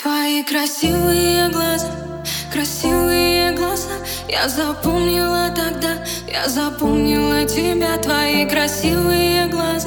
Твои красивые глаза, я запомнила тогда, я запомнила тебя. Твои красивые глаза,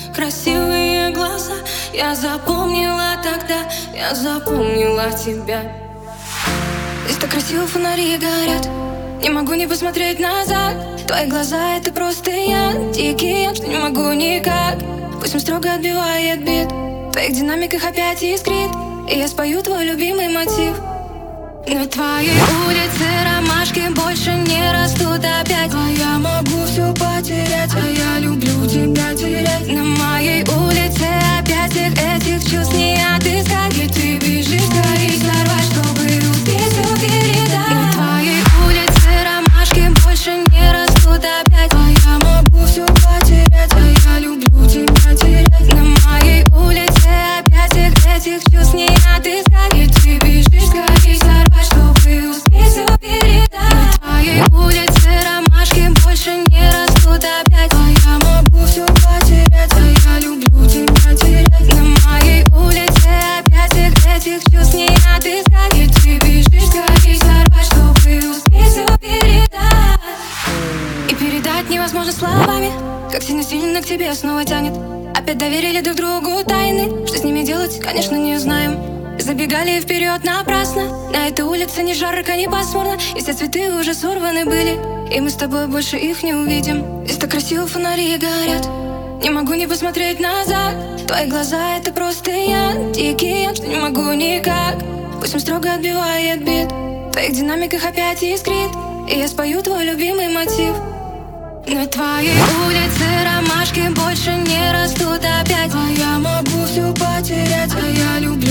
я запомнила тогда, я запомнила тебя. Здесь так красиво фонари горят, не могу не посмотреть назад. Твои глаза — это просто яд, дикий яд, что не могу никак. Пусть он строго отбивает бит, в твоих динамиках опять искрит, и я спою твой любимый мотив. На твоей улице ромашки больше не растут опять, а я могу все потерять, а я люблю тебя терять. На моей улице опять всех этих чувств не отыскать, и ты бежишь скорее сорвать, чтобы успеть все передать. На твоей улице ромашки больше не растут опять, а я могу все потерять, а я люблю тебя терять. На моей улице опять всех этих чувств не отыскать, и ты бежишь скорее сорвать, чтобы успеть все передать. На твоей улице ромашки больше не растут опять, а я могу все потерять, а я люблю тебя терять. На моей улице опять всех этих чувств не отыскать, и ты бежишь скорее сорвать, чтобы успеть все передать. И передать невозможно словами, как сильно к тебе снова тянет. Опять доверили друг другу тайны, что с ними делать, конечно, не знаем. Забегали вперед напрасно, на этой улице ни жарко, ни пасмурно, и все цветы уже сорваны были, и мы с тобой больше их не увидим. Здесь так красиво фонари горят, не могу не посмотреть назад. Твои глаза — это просто яд, дикий яд, что не могу никак. Пусть он строго отбивает бит, в твоих динамиках опять искрит, и я спою твой любимый мотив. На твоей улице ромашки больше не растут опять, а я могу все потерять, а я люблю